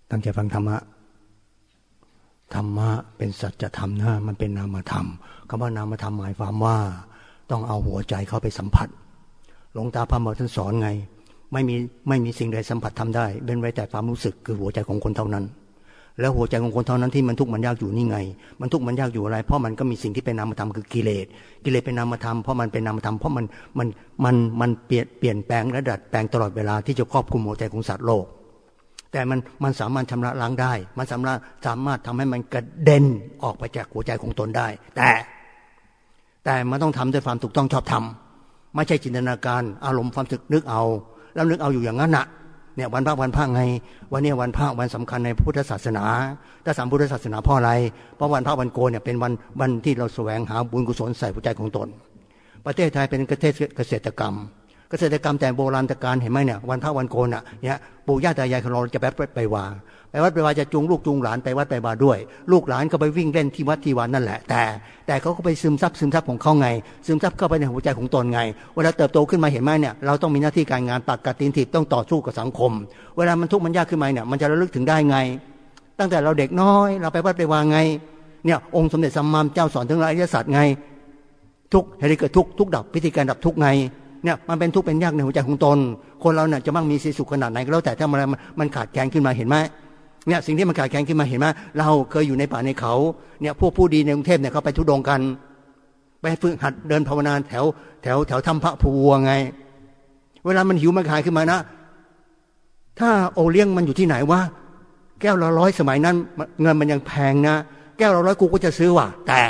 ตั้งใจฟังธรรมะธรรมะเป็นสัจธรรมนะมันเป็นนามธรรมคำว่านามธรรมหมายความว่าต้องเอาหัวใจเข้าไปสัมผัสหลวงตาพระหมอท่านสอนไงไม่มีสิ่งใดสัมผัสทำได้เป็นไว้แต่ความรู้สึกคือหัวใจของคนเท่านั้นแล้วหัวใจของคนเท่านั้นที่มันทุกข์มันยากอยู่นี่ไงมันทุกข์มันยากอยู่อะไรเพราะมันก็มีสิ่งที่เป็นนามธรรมคือกิเลสเป็นนามธรรมเพราะมันเป็นนามธรรมเพราะมันเปลี่ยนแปลงและดัดแปลงตลอดเวลาที่จะครอบคลุมหัวใจของสัตว์โลกแต่มันสามารถชำระล้างได้มันสามารถทำให้มันกระเด็นออกไปจากหัวใจของตนได้แต่มันต้องทำด้วยความถูกต้องชอบธรรมไม่ใช่จินตนาการอารมณ์ความสึกนึกเอาแล้วนึกเอาอยู่อย่างนั้นน่ะเนี่ยวันพระไงวันนี้วันพระวันสำคัญในพุทธศาสนาถ้าสามพุทธศาสนาเพราะอะไรเพราะวันพระวันโกนเนี่ยเป็นวันที่เราแสวงหาบุญกุศลใส่หัวใจของตนประเทศไทยเป็นประเทศเกษตรกรรมแต่โบราณกาลเห็นไหมเนี่ยวันพระวันโกนอ่ะเนี่ยปู่ย่าตายายของเราจะไปวัดไปวาจะจูงลูกจูงหลานไปวัดไปวาด้วยลูกหลานก็ไปวิ่งเล่นที่วัดที่วานั่นแหละแต่เขาก็ไปซึมซับของเขาไงซึมซับเข้าไปในหัวใจของตนไงเวลาเติบโตขึ้นมาเห็นไหมเนี่ยเราต้องมีหน้าที่การงานปักกัดตีนถีบต้องต่อสู้กับสังคมเวลามันทุกข์มันยากขึ้นมาเนี่ยมันจะระลึกถึงได้ไงตั้งแต่เราเด็กน้อยเราไปวัดไปวาไงเนี่ยองค์สมเด็จสัมมาสัมพุทธเจ้าสอนถึงอริยสัจไงทุกข์ให้เกิดทุกข์ดับวิธีการดับทุกข์ไงเนี่ยมันเป็นทุกข์เป็นยากในหัวใจของตนคนเราเนี่ยจะมั่งมีสีสุขขนาดไหนก็แล้วแต่ถ้ามันขาดแคลนขึ้นมาเห็นไหมเนี่ยสิ่งที่มันขาดแคลนขึ้นมาเห็นไหมเราเคยอยู่ในป่าในเขาเนี่ยพวกผู้ดีในกรุงเทพเนี่ยเขาไปทุดงกันไปฝึกหัดเดินภาวนาแถวถ้ำพระภูวัวไงเวลามันหิวมันขายขึ้นมานะถ้าโอเลี้ยงมันอยู่ที่ไหนวะแก้วละ100สมัยนั้นเงินมันยังแพงนะแก้วละ100กูก็จะซื้อว่ะ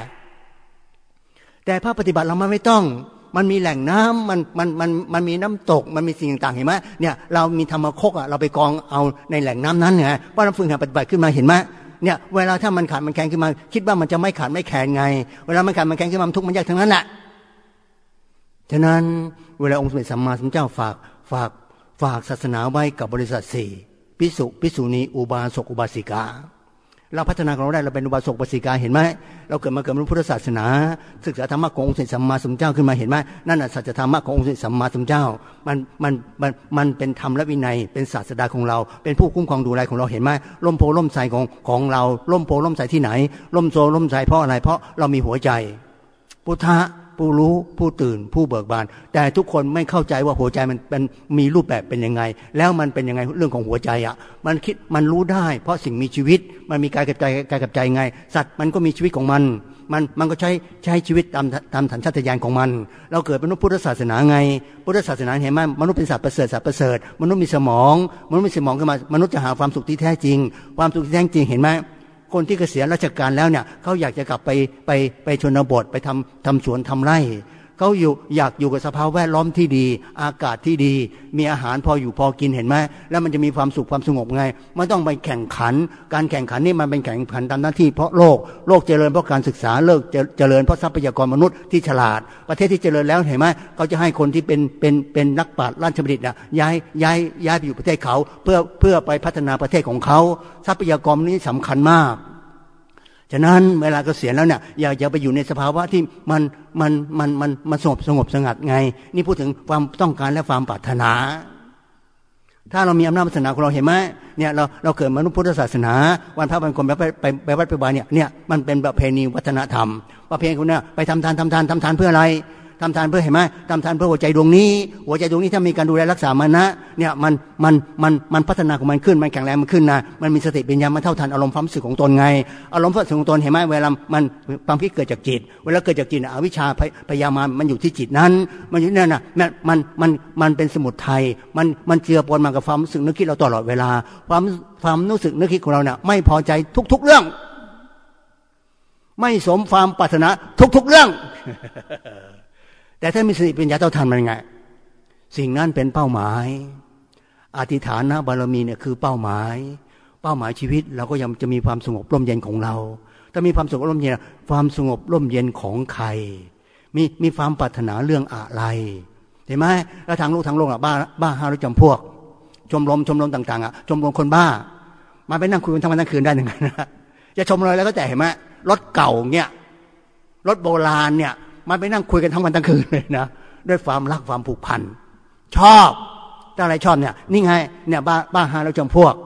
แต่ภาคปฏิบัติเราไม่ต้องมันมีแหล่งน้ำมันมีน้ำตกมันมีสิ่งต่างๆเห็นไหมเนี่ยเรามีธรรมคกอ่ะเราไปกองเอาในแหล่งน้ำนั้นไงเพราะเราฝึกหัดปฏิบัติขึ้นมาเห็นไหมเนี่ยเวลาถ้ามันขาดมันแข็งขึ้นมาคิดว่ามันจะไม่ขาดไม่แข็งไงเวลามันขาดมันแข็งขึ้นมาทุกข์มันยากทั้งนั้นแหละฉะนั้นเวลาองค์สมเด็จสัมมาสัมพุทธเจ้าฝากศาสนาไว้กับบริษัท4ภิกษุณีอุบาสกอุบาสิกาเราพัฒนาของเราได้เราเป็นอุบาสกอุบาสิกาเห็นไหมเราเกิดมาในพุทธศาสนาศึกษาธรรมะขององค์สมเด็จสัมมาสัมพุทธเจ้าขึ้นมาเห็นไหมนั่นน่ะสัจธรรมะขององค์สมเด็จสัมมาสัมพุทธเจ้ามันเป็นธรรมและวินัยเป็นศาสดาของเราเป็นผู้คุ้มครองดูแลของเราเห็นไหมร่มโพล่มไทรของเราร่มโพล่มไทรที่ไหนร่มโพล่มไทรเพราะอะไรเพราะเรามีหัวใจพุทธะผู้รู้ผู้ตื่นผู้เบิกบานแต่ทุกคนไม่เข้าใจว่าหัวใจมันเป็นมีรูปแบบเป็นยังไงแล้วมันเป็นยังไงเรื่องของหัวใจอ่ะมันรู้ได้เพราะสิ่งมีชีวิตมันมีกายกับใจไงสัตว์มันก็มีชีวิตของมันก็ใช้ชีวิตตามสัญชาตญาณของมันเราเกิดเป็นพุทธศาสนาไงพุทธศาสนาเห็นไหมมนุษย์เป็นสัตว์ประเสริฐมนุษย์มีสมองขึ้นมามนุษย์จะหาความสุขที่แท้จริงความสุขที่แท้จริงเห็นไหมคนที่เกษียณราชการแล้วเนี่ยเขาอยากจะกลับไปชนบทไปทำสวนทำไร่เขาอยากอยู่กับสภาพแวดล้อมที่ดีอากาศที่ดีมีอาหารพออยู่พอกินเห็นไหมแล้วมันจะมีความสุขความสงบไงไม่ต้องไปแข่งขันการแข่งขันนี่มันเป็นแข่งขันตามหน้าที่เพราะโลกเจริญเพราะการศึกษาเจริญเพราะทรัพยากรมนุษย์ที่ฉลาดประเทศที่เจริญแล้วเห็นไหมเขาจะให้คนที่เป็นนักปราชญ์ราชบัณฑิตน่ะย้ายไปอยู่ประเทศเขาเพื่อไปพัฒนาประเทศของเขาทรัพยากรนี้สำคัญมากฉะนั้นเวลาเกษียณแล้วเนี่ยอย่าไปอยู่ในสภาวะที่มันสงบสงัดไงนี่พูดถึงความต้องการและความปรารถนาถ้าเรามีอำนาจศาสนาของเราเห็นไหมเนี่ยเราเกิดมนุษย์พุทธศาสนาวันพระวันโกนไปวัดไปวาเนี่ยมันเป็นประเพณีวัฒนธรรมประเพณีคนเนี่ยไปทำทานเพื่ออะไรทำทานเพื่อเห็นไหมทำทานเพื่อหัวใจดวงนี้ถ้ามีการดูแลรักษามันนะเนี่ยมันพัฒนาของมันขึ้นมันแข็งแรงมันขึ้นนะมันมีสติปัญญามันเท่าทันอารมณ์ความรู้สึกของตนไงอารมณ์ความรู้สึกของตนเห็นไหมเวลามันความคิดเกิดจากจิตเวลาเกิดจากจิตอวิชชาพยายามมันอยู่ที่จิตนั้นมันอยู่นั่นน่ะมันเป็นสมุทัยมันเจือปนมากับความรู้สึกนึกคิดเราตลอดเวลาความรู้สึกนึกคิดของเราเนี่ยไม่พอใจทุกๆเรื่องไม่สมความปรารถนาทุกๆเรื่องแต่ถ้ามีสติปัญญาเท่าทันมันไงสิ่งนั้นเป็นเป้าหมายอธิษฐานนะบารมีเนี่ยคือเป้าหมายชีวิตเราก็ยังจะมีความสงบร่มเย็นของเราถ้ามีความสงบร่มเย็นความสงบร่มเย็นของใครมีความปรารถนาเรื่องอะไรเห็นไหมแล้วทางโลกอ่ะบ้าห้าหรือจำพวกชมรมต่างๆอ่ะชมรมคนบ้ามาไปนั่งคุยกันทั้งวันทั้งคืนได้ยังไงนะจะชมอะไรแล้วก็แต่เห็นไหมรถเก่าเนี่ยรถโบราณเนี่ยมันไปนั่งคุยกันทั้งวันทั้งคืนเลยนะด้วยความรักความผูกพันชอบถ้าอะไรชอบเนี่ยนี่ไงเนี่ยบ้าหาแล้วจำพวก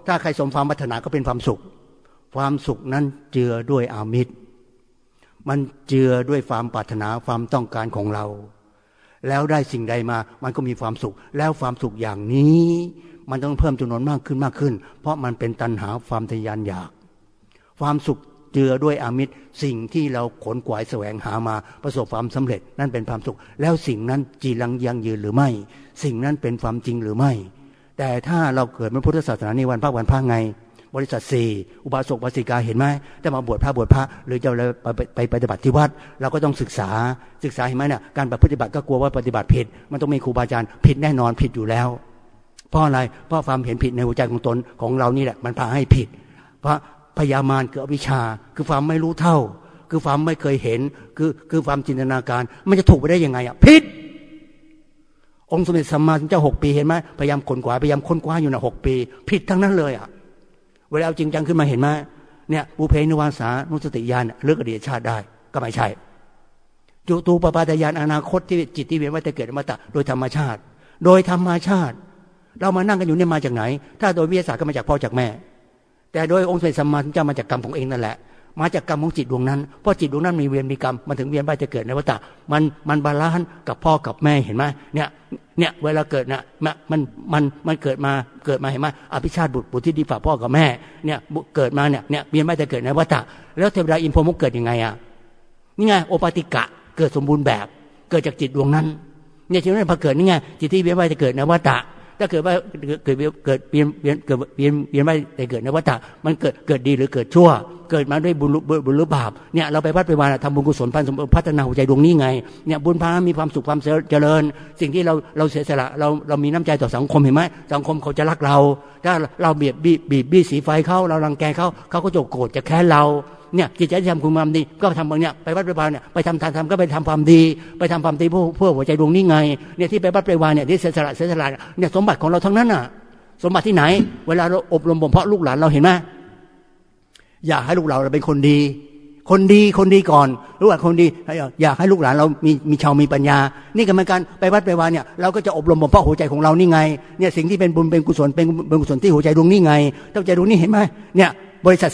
ถ้าใครสมความปรารถนาก็เป็นความสุขความสุขนั้นเจือด้วยอามิตรมันเจือด้วยความปรารถนาความต้องการของเราแล้วได้สิ่งใดมามันก็มีความสุขแล้วความสุขอย่างนี้มันต้องเพิ่มจำนวนมากขึ้นมากขึ้นเพราะมันเป็นตัณหาความทะยานอยากความสุขเจือด้วยอามิตรสิ่งที่เราขนขวายแสวงหามาประสบความสำเร็จนั่นเป็นความสุขแล้วสิ่งนั้นจีรังยั่งยืนหรือไม่สิ่งนั้นเป็นความจริงหรือไม่แต่ถ้าเราเกิดเป็นพุทธศาสนาในวันพระไงบริษัท4อุบาสกอุบาสิกาเห็นไหมจะมาบวชพระหรือจะไปปฏิบัติที่วัดเราก็ต้องศึกษาเห็นไหมเนี่ยการปฏิบัติก็กลัวว่าปฏิบัติผิดมันต้องมีครูบาอาจารย์ผิดแน่นอนผิดอยู่แล้วเพราะอะไรเพราะความเห็นผิดในหัวใจของตนของเรานี่แหละมันพาให้ผิดเพราะพยามารคืออวิชชาคือความไม่รู้เท่าคือความไม่เคยเห็นคือความจินตนาการมันจะถูกไปได้ยังไงอ่ะผิดองค์สมเด็จสัมมาสัมพุทธเจ้า6 ปีเห็นไหมพยายามค้นคว้าอยู่นะ6 ปีผิดทั้งนั้นเลยอ่ะเวลาเอาจริงจังขึ้นมาเห็นไหมเนี่ยบุเพนิวาสานุสติญาณเลือกอดีตชาติได้ก็ไม่ใช่จุตูปปาตญาณอนาคตที่จิตที่เวียนว่ายแต่เกิดอมตะโดยธรรมชาติเรามานั่งกันอยู่เนี่ยมาจากไหนถ้าโดยวิทยาศาสตร์ก็มาจากพ่อจากแม่แต่โดยองค์สมเด็จสัมมาสัมพุทธเจ้ามาจากกรรมของเองนั่นแหละมาจากกรรมของจิตดวงนั้นเพราะจิตดวงนั้นมีเวรมีกรรมมันถึงเวียนว่ายจะเกิดในวัฏฏะมันบาลานซ์กับพ่อกับแม่เห็นไหมเนี่ยเวลาเกิดนะมันเกิดมาเห็นไหมอภิชาติบุตรที่ดีฝ่าพ่อกับแม่เนี่ยเกิดมาเนี่ยเวียนว่ายจะเกิดในวัฏฏะแล้วเทวดาอินพรหมเกิดยังไงอ่ะนี่ไงโอปาติกะเกิดสมบูรณ์แบบเกิดจากจิตดวงนั้นเนี่ยจิตนั้นพอเกิดนี่ไงจิตที่เวียนว่ายจะเกิดในวัฏฏะถ้าเกิดว่าเวียนว่ายแต่เกิดในวัฏฏะมันเกิดดีหรือเกิดชั่วเกิดมาด้วยบุญหรือบาปเนี่ยเราไปวัดไปวาทำบุญกุศลพัฒนาหัวใจดวงนี้ไงเนี่ยบุญพามีความสุขความเจริญสิ่งที่เราเสียสละเรามีน้ำใจต่อสังคมเห็นไหมสังคมเขาจะรักเราถ้าเราบีบสีไฟเขาเรารังแกเขาก็จะโกรธจะแค้นเราเนี่ยจิตใจที่ทำคุณงามดีก็ทำบางเนี่ยไปวัดไปวาเนี่ยไปทำทานทำก็ไปทำความดีไปทำความดีเพื่อหัวใจดวงนี้ไงเนี่ยที่ไปวัดไปวาเนี่ยที่เสียสละเนี่ยสมบัติของเราทั้งนั้นน่ะสมบัติที่ไหนเวลาเราอบรมบ่มเพาะลูกหลานเราเห็นไหมอยากให้ลูกเราเป็นคนดีก่อนรู้ว่าคนดีอยากให้ลูกหลานเรามีชาวมีปัญญานี่ก็เหมือนกันไปวัดไปวาเนี่ยเราก็จะอบรมบ่มเพาะหัวใจของเรานี่ไงเนี่ยสิ่งที่เป็นบุญเป็นกุศลเป็นบุญกุศลที่หัวใจดวงนี้ไงหัวใจดวงนี้เห็นไหมเนี่ยบริษัท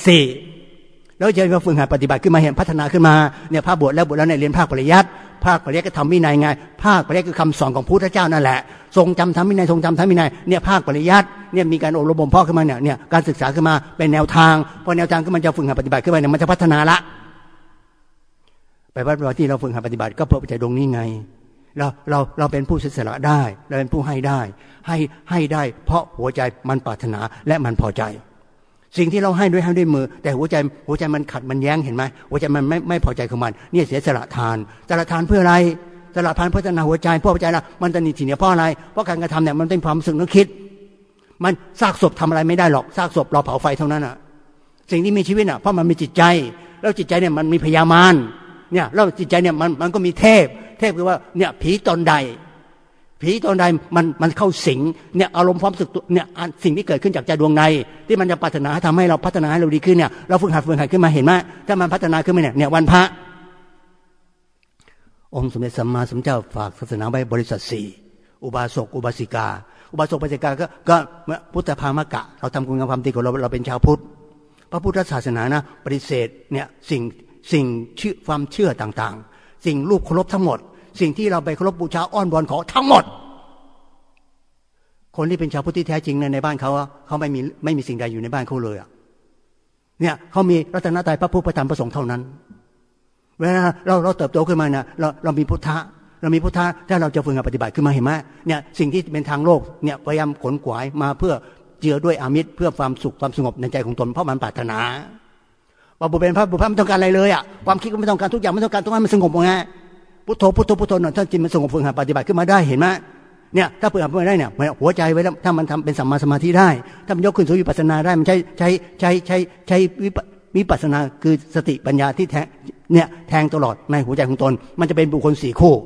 4แล้วจะมาฝึกหัดปฏิบัติขึ้นมาเห็นพัฒนาขึ้นมาเนี่ยภาคบวชแล้วเนี่ยเรียนภาคปริยัติก็ทำวินัยไงภาคปริยัติคือคำสอนของพระพุทธเจ้านั่นแหละทรงจำทำวินัยเนี่ยภาคปริยัติเนี่ยมีการอบรมบ่มเพาะขึ้นมาเนี่ยการศึกษาขึ้นมาเป็นแนวทางพอแนวทางขึ้นมันจะฝึกหัดปฏิบัติขึ้นมาเนี่ยมันจะพัฒนาละไปวัดที่เราฝึกหัดปฏิบัติก็เพื่อใจดวงนี้ไงเราเป็นผู้เสียสละได้เราเป็นผู้ให้ได้เพราะหัวใจมันปรารถนาและมันพอใจสิ่งที่เราให้ด้วยมือแต่หัวใจมันขัดมันแย้งเห็นไหมหัวใจมันไม่พอใจของมันเนี่ยเสียสละทานเพื่ออะไรสละทานเพื่อพัฒนาหัวใจเพราะหัวใจเรามันจะหนีสิ่งนี้เพราะอะไรเพราะการกระทำเนี่ยมันเป็นความรู้สึกนึกคิดมันซากศพทำอะไรไม่ได้หรอกซากศพรอเผาไฟเท่านั้นอ่ะสิ่งที่มีชีวิตอ่ะเพราะมันมีจิตใจแล้วจิตใจเนี่ยมันมีพยามารเนี่ยแล้วจิตใจเนี่ยมันก็มีเทพคือว่าเนี่ยผีตนใดมันเข้าสิงเนี่ยอารมณ์ความรู้สึกเนี่ยสิ่งที่เกิดขึ้นจากใจดวงในที่มันจะปรารถนาทำให้เราพัฒนาให้เราดีขึ้นเนี่ยเราฝึกหัดขึ้นมาเห็นไหมถ้ามันพัฒนาขึ้นมาเนี่ยวันพระองค์สมเด็จสัมมาสัมพุทธเจ้าฝากศาสนาไว้บริษัท4อุบาสกอุบาสิกาก็พุทธภามกะเราทำคุณงามความดีของเราเป็นชาวพุทธพระพุทธศาสนานะปฏิเสธเนี่ยสิ่งความเชื่อต่างๆสิ่งรูปเคารพทั้งหมดสิ่งที่เราไปเคารพบูชาอ้อนวอนขอทั้งหมดคนที่เป็นชาวพุทธที่แท้จริงในบ้านเขาไม่มีสิ่งใดอยู่ในบ้านเขาเลยอ่ะเนี่ยเขามีรัตนตรัยพระพุทธพระธรรมพระสงฆ์เท่านั้นเวลาเราเติบโตขึ้นมาเนี่ยเรามีพุทธะถ้าเราจะฝึกปฏิบัติขึ้นมาเห็นไหมเนี่ยสิ่งที่เป็นทางโลกเนี่ยพยายามขนขวายมาเพื่อเจือด้วยอามิตรเพื่อความสุขความสงบในใจของตนเพราะมันปรารถนาว่าบุพเพไม่ต้องการอะไรเลยอ่ะความคิดก็ไม่ต้องการทุกอย่างไม่ต้องการต้องให้มันสงบไงพุทโธถ้าจิตมันสงบฝึกหัดปฏิบัติขึ้นมาได้เห็นไหมเนี่ยถ้าฝึกหัดขึ้นมาได้เนี่ยหัวใจไว้แล้วถ้ามันทำเป็นสัมมาสมาธิได้ถ้ามันยกขึ้นสู่วิปัสสนาได้มันใช้วิปัสสนาคือสติปัญญาที่แทงตลอดในหัวใจของตนมันจะเป็นบุคคล4 คู่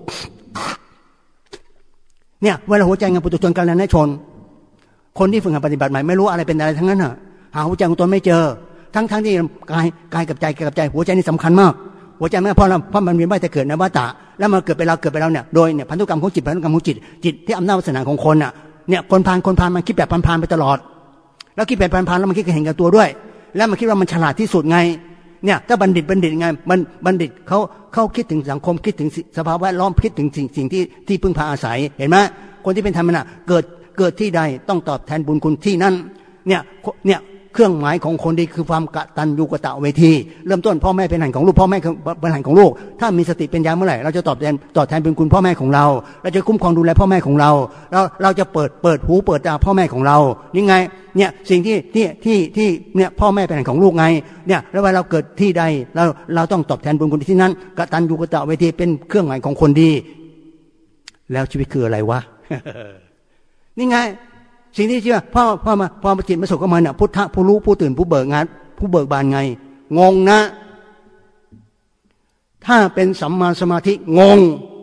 เนี่ยเวลาหัวใจงานปุถุชนกัลยาณชนคนที่ฝึกหัดปฏิบัติใหม่ไม่รู้อะไรเป็นอะไรทั้งนั้นน่ะหาหัวใจของตนไม่เจอทั้งที่กายกับใจหัวใจนี่สำคัญมากหัวใจไม่เพราะมันเวียนว่ายแต่เกิดในวัฏฏะแล้วมันเกิดไปเราเนี่ยโดยเนี่ยพันธุกรรมของจิตที่อำนาจวาสนาของคนน่ะเนี่ยคนพาลมันคิดแบบพาลไปตลอดแล้วคิดเป็นพันๆแล้วมันคิดเห็นกับตัวด้วยแล้วมันคิดว่ามันฉลาดที่สุดไงเนี่ยถ้าบัณฑิตไงมันบัณฑิตเขาคิดถึงสังคมคิดถึงสภาพแวดล้อมคิดถึงสิ่งที่พึ่งพาอาศัยเห็นไหมคนที่เป็นธรรมะเกิดที่ใดต้องตอบแทนบุญคุณที่นั่นเนี่ยเครื่องหมายของคนดีคือความกตัญญูกตเวทีเริ่มต้นพ่อแม่เป็นหันของลูกพ่อแม่เป็นหันของลูกถ้ามีสติปัญญาเมื่อไหร่เราจะตอบแทนบุญคุณพ่อแม่ของเราเราจะคุ้มครองดูแลพ่อแม่ของเราจะเปิดหูเปิดตาพ่อแม่ของเรานี่ไงเนี่ยสิ่งที่เนี่ยพ่อแม่เป็นหันของลูกไงเนี่ยแล้วเวลาเราเกิดที่ใดเราต้องตอบแทนบุญคุณที่นั้นกตัญญูกตเวทีเป็นเครื่องหมายของคนดีแล้วชีวิตคืออะไรวะ นี่ไงสิ่งที่เชื่อพ่อมาจิตมาสุขก็มาเนี่ยพุทธะผู้รู้ผู้ตื่นผู้เบิกงานผู้เบิกบานไงงงนะถ้าเป็นสัมมาสมาธิงง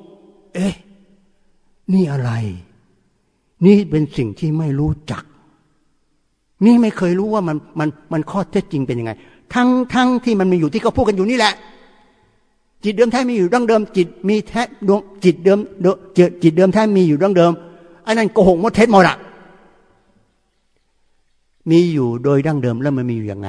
นี่อะไรนี่เป็นสิ่งที่ไม่รู้จักนี่ไม่เคยรู้ว่ามันข้อเท็จจริงเป็นยังไงทั้งที่มันมีอยู่ที่เขาพูดกันอยู่นี่แหละจิตเดิมแท้มีอยู่ดั้งเดิมจิตมีแท้ดวงจิตเดิมแท้มีอยู่ดั้งเดิมไอ้นั่นโกหกหมดเท็จหมดอะมีอยู่โดยดั้งเดิมแล้วมันมีอยู่ยังไง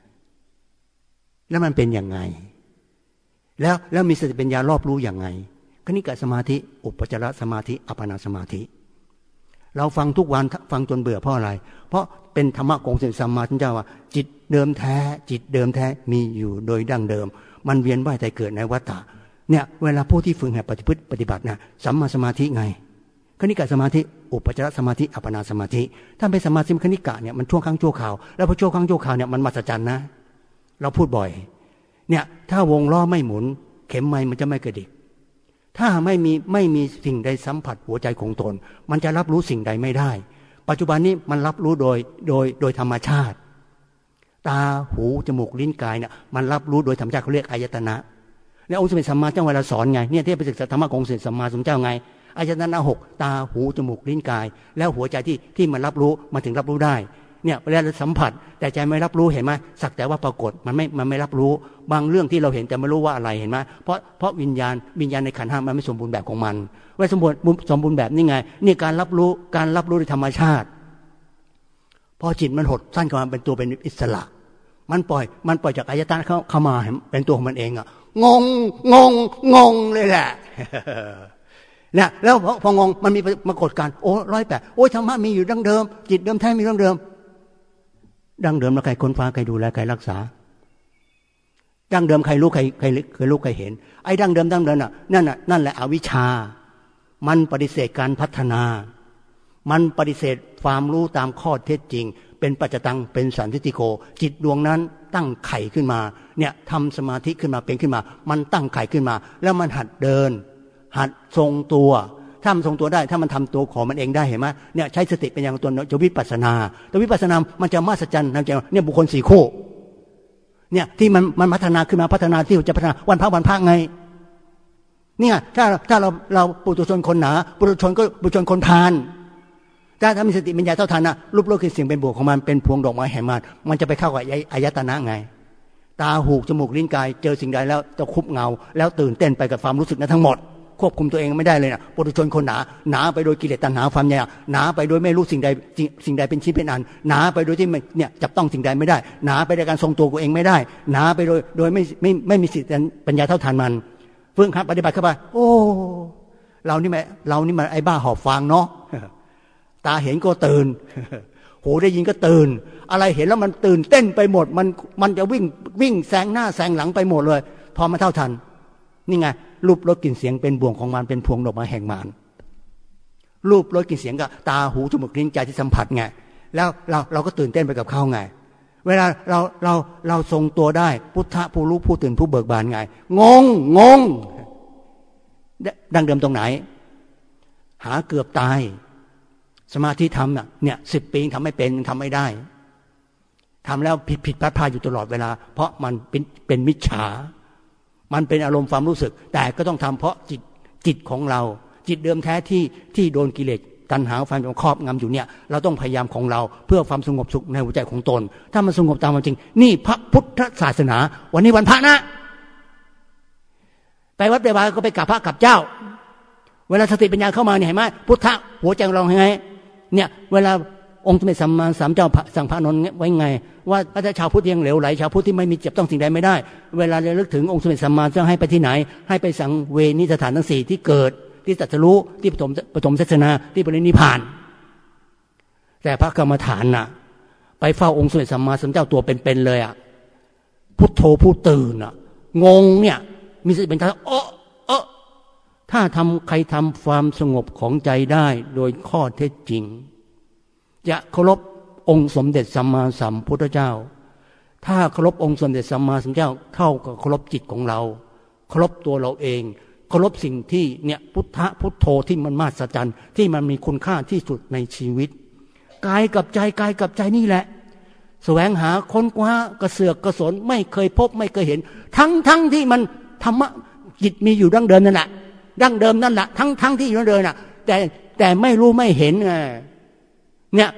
แล้วมันเป็นยังไงแล้วมีสติปัญญารอบรู้ยังไงคณิกะสมาธิอุปจารสมาธิอัปปนาสมาธิเราฟังทุกวันฟังจนเบื่อเพราะอะไรเพราะเป็นธรรมะของสัมมาสัมพุทธเจ้าว่าจิตเดิมแท้มีอยู่โดยดั้งเดิมมันเวียนว่ายแต่เกิดในวัฏฏะเนี่ยเวลาผู้ที่ฝึกหัดปฏิบัตินะสัมมาสมาธิไงคณิกะสมาธิอุปจารสมาธิอัปปนาสมาธิถ้าเป็นสมาธิคณิกะเนี่ยมันชั่วครั้งชั่วคราวแล้วพอชั่วครั้งชั่วคราวเนี่ยมันมหัศจรรย์นะเราพูดบ่อยเนี่ยถ้าวงล้อไม่หมุนเข็มไม้มันจะไม่กระดิกถ้าไม่มีสิ่งใดสัมผัสหัวใจของตนมันจะรับรู้สิ่งใดไม่ได้ปัจจุบันนี้มันรับรู้โดยธรรมชาติตาหูจมูกลิ้นกายเนี่ยมันรับรู้โดยธรรมชาติเขาเรียกอายตนะแล้วองค์สมเด็จสัมมาสัมพุทธเจ้าเวลาสอนไงเนี่ยที่ไปศึกษาธรรมะของสมเด็จสัมมาสัมพุทธเจ้าไงอายตนะ6ตาหูจมูกลิ้นกายแล้วหัวใจที่มันรับรู้มันถึงรับรู้ได้เนี่ยเวลาสัมผัสแต่ใจไม่รับรู้เห็นไหมสักแต่ว่าปรากฏมันไม่รับรู้บางเรื่องที่เราเห็นแต่ไม่รู้ว่าอะไรเห็นไหมเพราะวิญญาณในขันธ์5มันไม่สมบูรณ์แบบของมันว่าสมบูรณ์แบบนี่ไงนี่การรับรู้โดยธรรมชาติพอจิตมันหดสั้นเข้ามาเป็นตัวเป็นอิสระมันปล่อยจากอายตนะเข้ามาเป็นตัวของมันเองอ่ะงงเลยแหละเนี่ยแล้วพองงมันมีปรากฏการณ์108โอ้ยธรรมะมีอยู่ดั้งเดิมจิตเดิมแท้มีดั้งเดิมแล้วใครค้นฟ้าใครดูแลใครรักษาดั้งเดิมใครรู้ใครรู้ใครเห็นไอ้ดั้งเดิมน่ะนั่นแหละอวิชชามันปฏิเสธการพัฒนามันปฏิเสธความรู้ตามข้อเท็จจริงเป็นปัจจตังเป็นสันทิฏฐิโกจิตดวงนั้นตั้งไข่ขึ้นมาเนี่ยทำสมาธิขึ้นมาเป็นขึ้นมามันตั้งไข่ขึ้นมาแล้วมันหัดเดินหัดทรงตัวถ้ามันทรงตัวได้ถ้ามันทำตัวของมันเองได้เห็นไหมเนี่ยใช้สติเป็นอย่างตัวจะวิปัสสนาแต่วิปัสสนามันจะมหัศจรรย์นะเนี่ยบุคคล4คู่เนี่ยที่มันพัฒนาขึ้นมาพัฒนาที่จะพัฒนาวันพระไงเนี่ยถ้าเราปุถุชนคนหนาปุถุชนก็ปุถุชนคนพาลถ้ามีสติปัญญาเท่าทันนะรูปโลกคือสิ่งเป็นบวกของมันเป็นพวงดอกไม้แห่งมันจะไปเข้ากับอายตนะไงตาหูจมูกลิ้นกายเจอสิ่งใดแล้วจะคุบเงาแล้วตื่นเต้นไปกับความรู้สึกนั้นทั้งหมดควบคุมตัวเองไม่ได้เลยนะปุถุชนคนหนาไปโดยกิเลสตัณหาความอยากหนาไปโดยไม่รู้สิ่งใดเป็นชิ้นเป็นอันหนาไปโดยที่เนี่ยจับต้องสิ่งใดไม่ได้หนาไปในการทรงตัวตัวเองไม่ได้หนาไปโดยไม่มีสติปัญญาเท่าทันมันฝึกหัดปฏิบัติเข้าไปโอ้เรานี่มันไอ้บ้าหอบฟางเนาะตาเห็นก็ตื่นหูได้ยินก็ตื่นอะไรเห็นแล้วมันตื่นเต้นไปหมดมันจะวิ่งแซงหน้าแซงหลังไปหมดเลยพอมาเท่าทันนี่ไงรูปรสกลิ่นเสียงเป็นบ่วงของมันเป็นพวงดอกไม้แห่งมารรูปรสกลิ่นเสียงก็ตาหูจมูกลิ้นใจที่สัมผัสไงแล้วเราก็ตื่นเต้นไปกับเขาไงเวลาเราทรงตัวได้พุทธะผู้รู้ผู้ตื่นผู้เบิกบานไงงงดังเดิมตรงไหนหาเกือบตายสมาธิทำเนี่ย10 ปีทำไม่เป็นทำไม่ได้ทำแล้วผิดพลาดอยู่ตลอดเวลาเพราะมันเป็นมิจฉามันเป็นอารมณ์ความรู้สึกแต่ก็ต้องทำเพราะจิตของเราจิตเดิมแท้ที่โดนกิเลสตัณหาความครอบงำอยู่เนี่ยเราต้องพยายามของเราเพื่อความสงบสุขในหัวใจของตนถ้ามันสงบตามความจริงนี่พระพุทธศาสนาวันนี้วันพระนะไปวัดไปวาก็ไปกราบพระกราบเจ้าเวลาสติปัญญาเข้ามาเนี่ยเห็นไหมพุทธะหัวใจเราไงเนี่ยเวลาองค์สมเด็จสัมมาสัมพุทธเจ้าสั่งพระอานนท์ไว้ไงว่าถ้าชาวพุทธยังเหลวไหลชาวพุทธที่ไม่มีจับต้องสิ่งใดไม่ได้เวลาระลึกถึงองค์สมเด็จสัมมาสัมพุทธเจ้าให้ไปที่ไหนให้ไปสังเวนิสถานทั้ง4ที่เกิดที่ตรัสรู้ที่ปฐมเทศนาที่ปรินิพพานแต่พระกรรมฐานน่ะไปเฝ้าองค์สมเด็จสัมมาสัมพุทธเจ้าตัวเป็นๆเลยอ่ะพุทโธผู้ตื่นอ่ะงงเนี่ยมีสติเป็นท่าถ้าใครทำความสงบของใจได้โดยข้อเท็จจริงจะเคารพองค์สมเด็จสัมมาสัมพุทธเจ้าถ้าเคารพองค์สมเด็จสัมมาสัมพุทธเจ้าเท่ากับเคารพจิตของเราเคารพตัวเราเองเคารพสิ่งที่เนี่ยพุทโธที่มันมหัศจรรย์ที่มันมีคุณค่าที่สุดในชีวิตกายกับใจนี่แหละแสวงหาค้นคว้ากระเสือกกระสนไม่เคยพบไม่เคยเห็นทั้งที่มันธรรมะจิตมีอยู่ดั้งเดิมนั่นแหละดั้งเดิมนั่นแหละทั้งที่อยู่ดั้งเดิมน่ะแต่ไม่รู้ไม่เห็นไงเนี่ย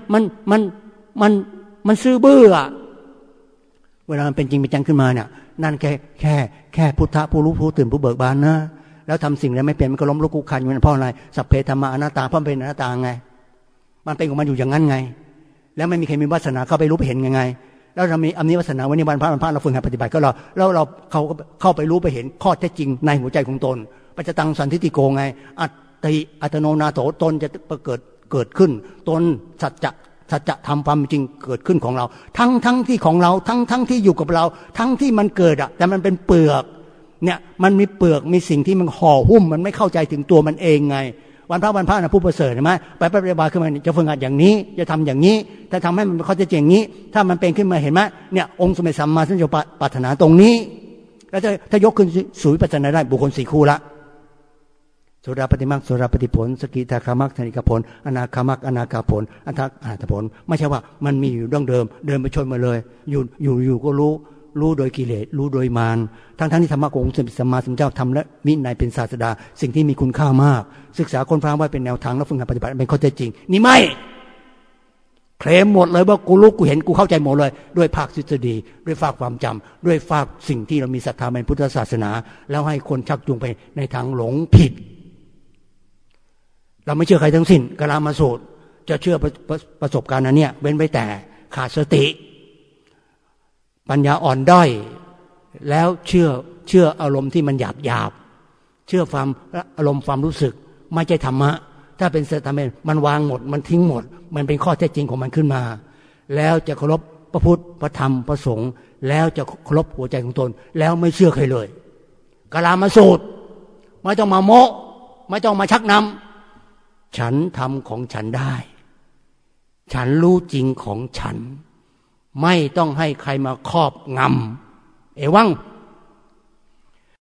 มันซื่อบื้ออะเวลามันเป็นจริงเป็นจังขึ้นมาเนี่ยนั่นแค่พุทธะผู้รู้ผู้ตื่นผู้เบิกบานนะแล้วทำสิ่งอะไรไม่เป็นมันก็ล้มลุกคลุกคลานอยู่นั่นเพราะอะไรสัพเพธัมมาอนัตตาเพราะมันเป็นอนัตตาไงมันเป็นของมันอยู่อย่างนั้นไงแล้วไม่มีใครมีวาสนาเข้าไปรู้ไปเห็นยังไงแล้วเรามีอำนิวาสนาวันนี้วันพระเราฝึกหัดปฏิบัติก็แล้วเราเข้าไปรู้ไปเห็นข้อเท็จจริงในหัวใจของตนปัจจตังสันทิฏฐิโกไงอัตโนนาโถตนจะเกิดขึ้นตนสัจธรรมความจริงเกิดขึ้นของเราทั้งที่ของเราทั้งที่อยู่กับเราทั้งที่มันเกิดอ่ะแต่มันเป็นเปลือกเนี่ยมันมีเปลือกมีสิ่งที่มันห่อหุ้มมันไม่เข้าใจถึงตัวมันเองไงวันพระนะผู้ประเสริฐใช่ไหมไปปฏิบัติขึ้นมาจะฝึกหัดอย่างนี้จะทำอย่างนี้ถ้าทำให้มันเข้าใจอย่างนี้ถ้ามันเป็นขึ้นมาเห็นไหมเนี่ยองค์สมเด็จสัมมาสัมพุทธเจ้าปรารถนาตรงนี้แล้วถ้ายกขึ้นสู่วิปัสสนาได้บุคคล4คู่ละโสดาปฏิมักโสดาปฏิผลสกิทาคามักธนิกผลอนาคามักอนาคาผลอัตถะอนาถผลไม่ใช่ว่ามันมีอยู่ดั้งเดิมเดินไปชนมาเลยอยู่ก็รู้โดยกิเลสรู้โดยมารทั้งที่ธรรมะขององค์สัมมาสัมพุทธเจ้าทำและวินัยเป็นศาสดาสิ่งที่มีคุณค่ามากศึกษาค้นคว้าไว้เป็นแนวทางและฝึกหัดปฏิบัติเป็นข้อเท็จจริงนี่ไม่เคลมหมดเลยว่ากูรู้กูเห็นกูเข้าใจหมดเลยด้วยภาคทฤษฎีด้วยภาคความจำด้วยภาคสิ่งที่เรามีศรัทธาในพุทธศาสนาแล้วให้คนชักจูงไปในทางหลงผิดเราไม่เชื่อใครทั้งสิ้นกาลามาสูตรจะเชื่อประสบการณ์นั้นเนี่ยเว้นไว้แต่ขาดสติปัญญาอ่อนด้อยแล้วเชื่ออารมณ์ที่มันหยาบเชื่อความอารมณ์ความรู้สึกไม่ใช่ธรรมะถ้าเป็นสัจธรรมมันวางหมดมันทิ้งหมดมันเป็นข้อเท็จจริงของมันขึ้นมาแล้วจะเคารพพระพุทธพระธรรมพระสงฆ์แล้วจะเคารพหัวใจของตนแล้วไม่เชื่อใครเลยกาลามาสูตรไม่ต้องมาโม้ไม่ต้องมาชักนำฉันทำของฉันได้ฉันรู้จริงของฉันไม่ต้องให้ใครมาครอบงำเอวัง